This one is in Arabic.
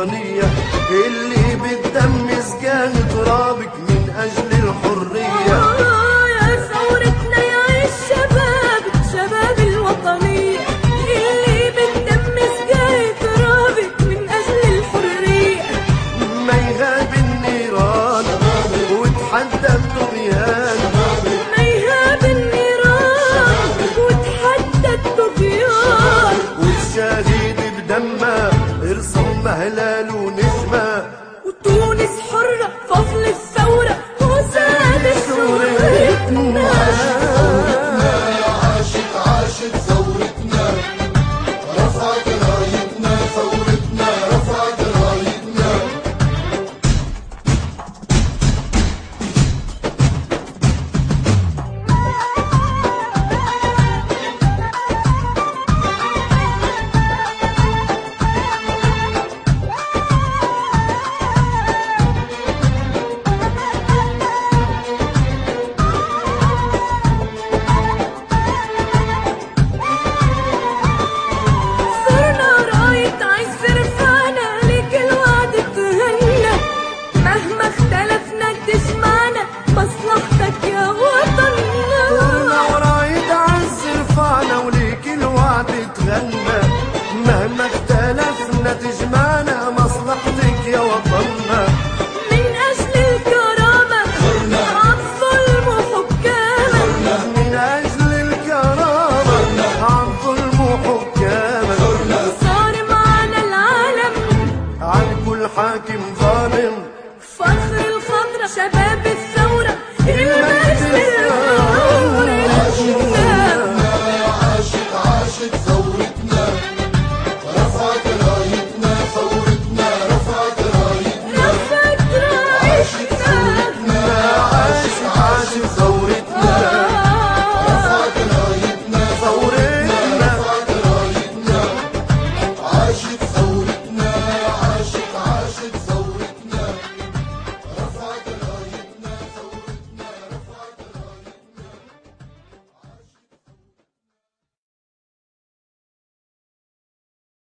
الوطنية اللي بالدم سجان ترابك من أجل الحرية. يا ثورتنا يا الشباب، شباب الوطنية اللي بالدم سجان ترابك من أجل الحرية. ما يغاب النيران وتحدى الطغيان، ما يهاب النيران وتحدى الطغيان، والشهيد بدمه ارسم هلال ونجمة، وتونس حرة فصل الثورة وسادة ثورتنا. عاشت عاشت ثورتنا، رفعت رايتنا ثورتنا، رفعت رايتنا. مصلحتك يا وطننا، ورايد عز رفعنا وليك الوعد تغنى.